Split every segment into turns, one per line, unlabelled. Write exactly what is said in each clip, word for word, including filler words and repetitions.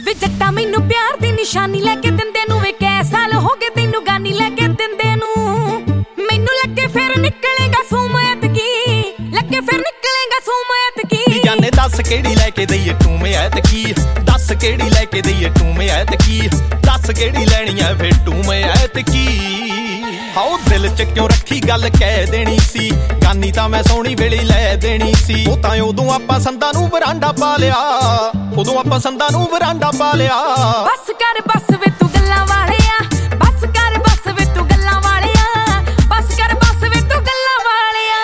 ਵੇ ਜੱਟਾ ਮੈਨੂੰ ਪਿਆਰ ਦੀ ਨਿਸ਼ਾਨੀ ਲੈ ਕੇ ਦਿੰਦੇ ਨੂੰ, ਵੇ ਕੈ ਸਾਲ ਹੋ ਗਏ ਤੈਨੂੰ ਗਾਨੀ ਲੈ ਕੇ ਦਿੰਦੇ ਨੂੰ। ਮੈਨੂੰ ਲੱਗੇ ਫਿਰ ਨਿਕਲੇਗਾ ਸੂਮੈਤ ਕੀ, ਲੱਗੇ ਫਿਰ ਨਿਕਲੇਗਾ ਸੂਮੈਤ ਕੀ।
ਜਾਨੇ ਦੱਸ ਕਿਹੜੀ ਲੈ ਕੇ ਦਈਏ ਟੂਮੇ ਐਤ ਕੀ, ਦੱਸ ਕਿਹੜੀ ਲੈ ਕੇ ਦਈਏ ਟੂਮੇ ਐਤ ਕੀ, ਦੱਸ ਕਿਹੜੀ ਲੈਣੀ ਐ ਫਿਰ ਟੂਮੇ ਐਤ ਕੀ। ਹਾਉ ਦਿਲ ਚ ਕਿਉਂ ਰੱਖੀ ਗੱਲ ਕਹਿ ਦੇਣੀ ਸੀ, ਗਾਨੀ ਤਾਂ ਮੈਂ ਸੋਹਣੀ ਵੇਲੇ ਲੈ ਦੇਣੀ ਸੀ। ਉਹ ਤਾਂ ਉਦੋਂ ਆਪਾਂ ਸੰਦਾਂ ਨੂੰ ਵਰਾਂਡਾ ਪਾ ਲਿਆ, ਉਦੋਂ ਆਪਾਂ ਸੰਦਾਂ ਨੂੰ ਵਰਾਂਡਾ ਪਾ ਲਿਆ।
ਬਸ ਕਰ ਬਸ ਵੇ ਤੂੰ ਗੱਲਾਂ ਵਾਲਿਆ, ਬਸ ਕਰ ਬਸ ਵੇ ਤੂੰ ਗੱਲਾਂ ਵਾਲਿਆ, ਬਸ ਕਰ ਬਸ ਵੇ ਤੂੰ ਗੱਲਾਂ ਵਾਲਿਆ।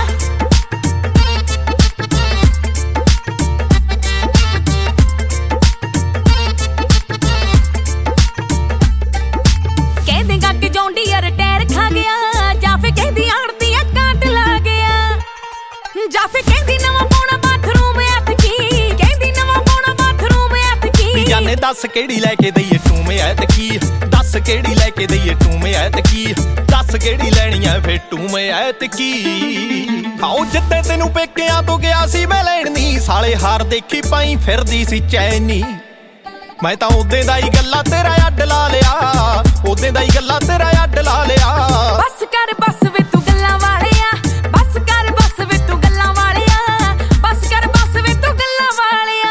ਕਹਿ ਦੇਗਾ ਕਿ ਜੌਂਡੀਅਰ ਟਾਇਰ ਖਾ ਗਿਆ, ਜਾਂ ਫਿਰ ਕਹਿੰਦੀ ਆੜਤੀ ਆ ਕਾਟ ਲਾ ਗਿਆ, ਜਾਂ ਫਿਰ ਕਹਿੰਦੀ ਨਵਾਂ ਪਾਉਣਾ ਬਾਥਰੂਮ ਐਤਕੀ, ਕਹਿੰਦੀ ਨਵਾਂ ਪਾਉਣਾ ਬਾਥਰੂਮ ਐਤਕੀ।
ਜਾਨੇ ਦੱਸ ਕਿਹੜੀ ਲੈ ਕੇ ਦਈਏ ਟੂਮੇ ਐਤ ਕੀ, ਦੱਸ ਕਿਹੜੀ ਲੈ ਕੇ ਦਈਏ ਟੂਮੇ ਐਤ ਕੀ, ਦੱਸ ਕਿਹੜੀ ਲੈਣੀ ਐ ਫਿਰ ਟੂਮੇ ਐਤ ਕੀ। ਆਓ ਜਿੱਤੇ ਤੈਨੂੰ ਪੇਕਿਆਂ ਤੋਂ ਗਿਆ ਸੀ ਮੈਂ ਲੈਣ ਨੀ, ਸਾਲੇ ਹਾਰ ਦੇਖੀ ਪਾਈ ਫਿਰਦੀ ਸੀ ਚੈਨੀ। ਮੈਂ ਤਾਂ ਉਹਦੇ ਦਾ ਹੀ ਗੱਲਾਂ ਤੇਰਾ ਅੱਡ ਲਾ ਲਿਆ, ਉਹਦੇ ਦਾ ਹੀ ਗੱਲਾਂ ਤੇਰਾ ਅੱਡ ਲਾ ਲਿਆ।
ਬਸ ਕਰ ਬਸ ਵੇ ਤੂੰ ਗੱਲਾਂ ਵਾਲਿਆ, ਬਸ ਕਰ ਬਸ ਵੇ ਤੂੰ ਗੱਲਾਂ ਵਾਲਿਆ, ਬਸ ਕਰ ਬਸ ਵੇ ਤੂੰ ਗੱਲਾਂ ਵਾਲਿਆ।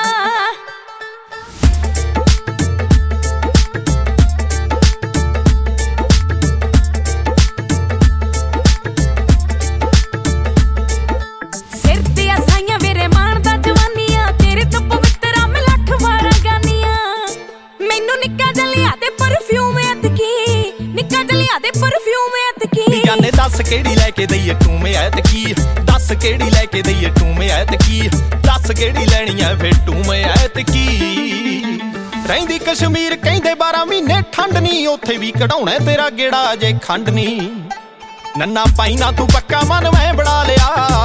ਸਿਰ ਤੇ ਸਾਈਆਂ ਵੀਰੇ ਮਾਣਦਾ ਜਵਾਨੀਆਂ, ਤੇਰੇ ਤੋਂ ਪਵਿੱਤਰਾ ਮੈਂ ਲੱਖ ਵਾਰਾਂ ਗਾਨੀਆਂ। ਮੈਨੂੰ ਨਿੱਕਾ ਜਲਿਆ ਤੇ ਪਰਫਿਊਮ ਐਤਕੀ, ਨਿੱਕਾ ਜਲਿਆ ਤੇ ਪਰਫਿਊਮ ਐਤਕੀ।
ਜਾਨੇ ਦੱਸ ਕਿਹੜੀ ਲੈ ਕੇ ਦਈਏ ਟੂਮੇ ਐਤ ਕੀ, ਦੱਸ ਕਿਹੜੀ ਲੈ ਕੇ ਦਈਏ ਟੂਮੇ ਐਤ ਕੀ, ਦੱਸ ਕਿਹੜੀ ਲੈਣੀ ਐ ਫਿਰ ਟੂਮੇ ਐਤ ਕੀ। ਰਹਿੰਦੀ ਕਸ਼ਮੀਰ ਕਹਿੰਦੇ ਬਾਰਾਂ ਮਹੀਨੇ ਠੰਡ ਨੀ, ਉੱਥੇ ਵੀ ਕਢਾਉਣਾ ਤੇਰਾ ਗੇੜਾ ਜੇ ਖੰਡ ਨੀ। ਨੰਨਾ ਪਾਈ ਨਾ ਤੂੰ ਪੱਕਾ ਮਨ ਮੈਂ ਬਣਾ ਲਿਆ,